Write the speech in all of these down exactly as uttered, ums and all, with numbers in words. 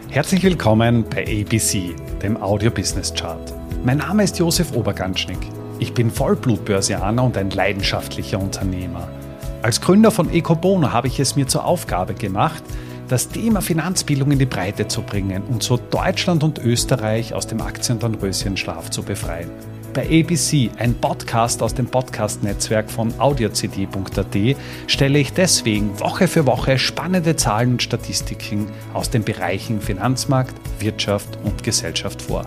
Herzlich willkommen bei A B C, dem Audio Business Chart. Mein Name ist Josef Oberganschnick. Ich bin Vollblutbörsianer und ein leidenschaftlicher Unternehmer. Als Gründer von Ecobono habe ich es mir zur Aufgabe gemacht, das Thema Finanzbildung in die Breite zu bringen und so Deutschland und Österreich aus dem Aktien- und Dornröschenschlaf zu befreien. Bei A B C, ein Podcast aus dem Podcast-Netzwerk von audiocd punkt a t, stelle ich deswegen Woche für Woche spannende Zahlen und Statistiken aus den Bereichen Finanzmarkt, Wirtschaft und Gesellschaft vor.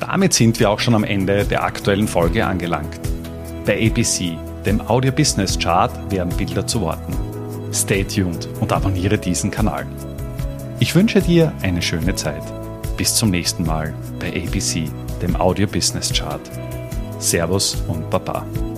Damit sind wir auch schon am Ende der aktuellen Folge angelangt. Bei A B C, dem Audio Business Chart, werden Bilder zu Worten. Stay tuned und abonniere diesen Kanal. Ich wünsche dir eine schöne Zeit. Bis zum nächsten Mal bei A B C, dem Audio Business Chart. Servus und Baba.